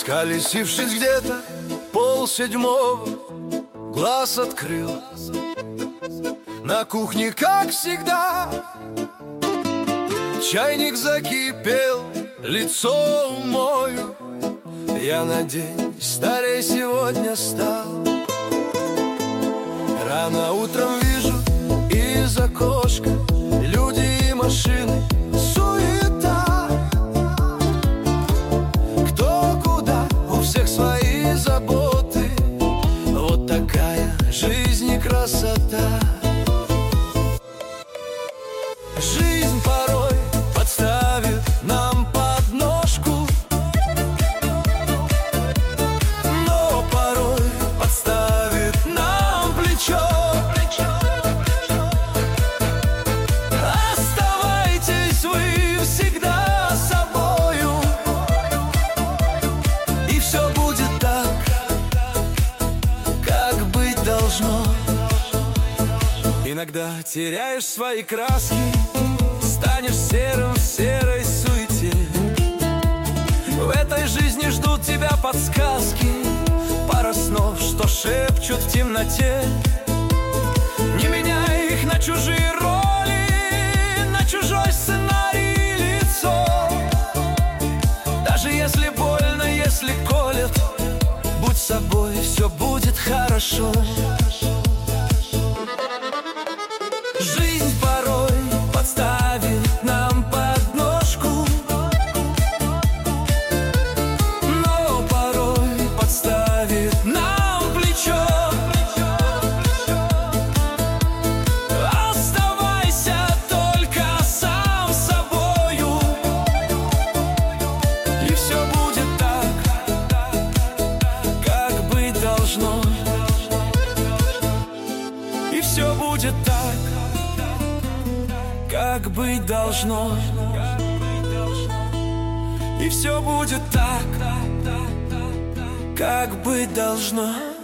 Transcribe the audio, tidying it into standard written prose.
Сколесившись где-то полседьмого, глаз открыл. На кухне, как всегда, чайник закипел, лицо умою. Я на день старее сегодня стал. Рано утром вижу из окошка люди и машины, суета. Кто куда, у всех свои заботы. Вот такая жизнь и красота. Жизнь порой подставит нам подножку, но порой подставит нам плечо. Оставайтесь вы всегда собою, и все будет так, как быть должно. Иногда теряешь свои краски, станешь серым в серой суете. В этой жизни ждут тебя подсказки, пара снов, что шепчут в темноте. Не меняй их на чужие роли, на чужой сценарий лицо. Даже если больно, если колет, будь собой, все будет хорошо. Жизнь порой подставит нам подножку, но порой подставит нам плечо. Оставайся только сам собою, и все будет так, как быть должно. И все будет так, как быть должно. И все будет так, как быть должно.